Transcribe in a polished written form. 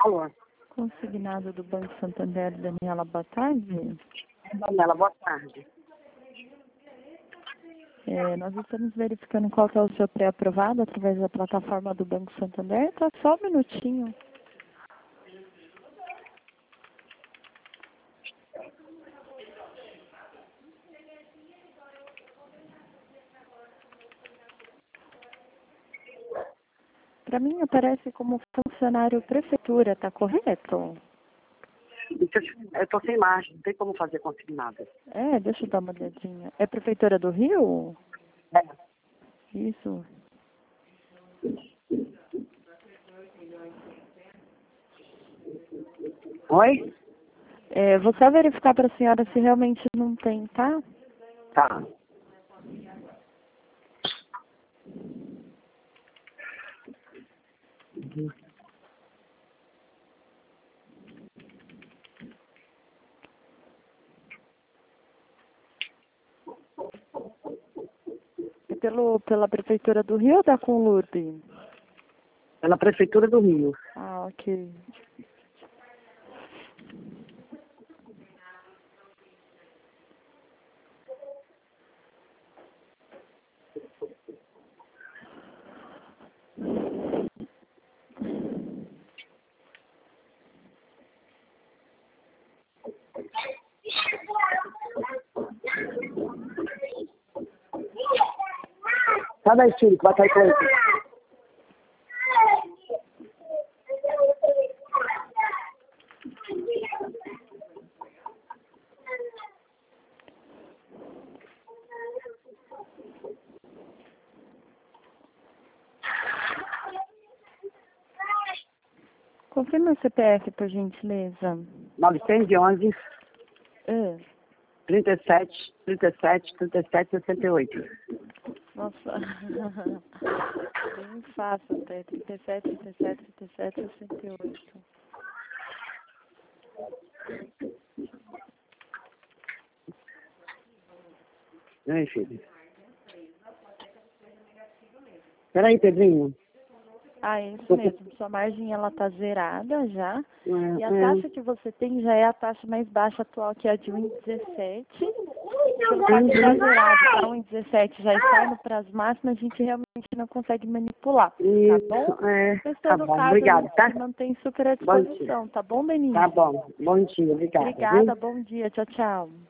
Alô? Consignado do Banco Santander, Daniela, boa tarde. Daniela, boa tarde. Nós estamos verificando qual que é o seu pré-aprovado através da plataforma do Banco Santander. Tá só um minutinho. Para mim aparece como funcionário prefeitura, tá correto? Eu estou sem margem, não tem como fazer consignado. Deixa eu dar uma olhadinha. É Prefeitura do Rio? É. Isso. Oi? Vou só verificar para a senhora se realmente não tem, tá? Tá. É pela Prefeitura do Rio ou da Conlurb? Pela Prefeitura do Rio. Ah, ok. Sai daí, filho, que vai cair com isso. Confirma o CPF, por gentileza. 911 Ah, 37 37 37 68. nossa. Bem fácil até. 37, 37, 37, 68. E aí, filho? Peraí, Pedrinho. É isso mesmo. Sua margem, ela tá zerada já. E a É. taxa que você tem já é a taxa mais baixa atual, que é a de 1,17. Pelo fato de estar zerado para 1,17 já estar no prazo máximo, a gente realmente não consegue manipular, tá Isso, bom? Mas tá todo bom, caso, obrigado, a tá? gente mantém super à Bom disposição, dia. tá bom, Beninho? Tá bom, bom dia, obrigada, Obrigada, viu? bom dia, tchau, tchau.